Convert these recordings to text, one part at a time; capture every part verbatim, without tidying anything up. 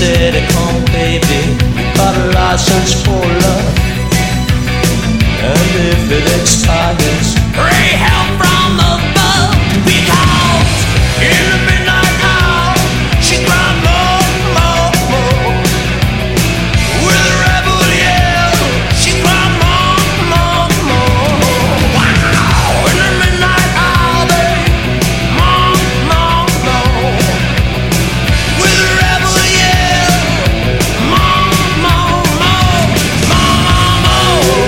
said, come baby, you got a license for love, and if it expires, pray help from above, because in the midnight hour she cried more, more, more. With a rebel yell, she cried more, more, more. Wow! In the midnight hour, babe, more, more, more. With a rebel yell, more, more, more, more, more.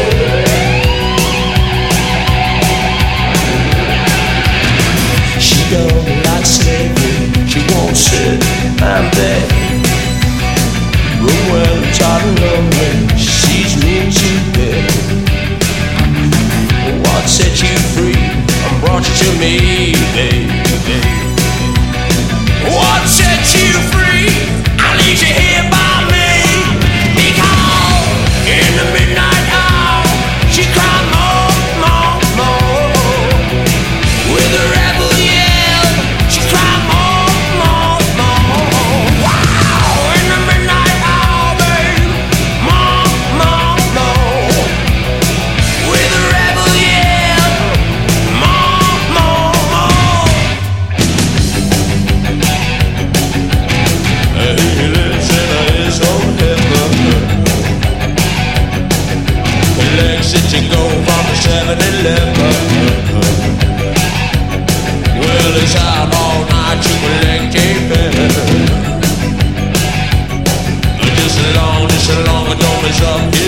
She don't like slavery, she won't sit and beg. But when I'm tired and lonely, she sees me today. What set you free and brought you to me, baby? What set you free? I leave you here by me, because in the midnight hour she cried more, more, more. With a rebel yell, she cried more, more, more. Wow! In the midnight hour, babe, more, more, more. With a rebel yell, more, more, more. He lives in his own heaven. The legs that you go from the seven eleven. Well, it's out all night to collect a fare. Just as long, just as long as don't mess up.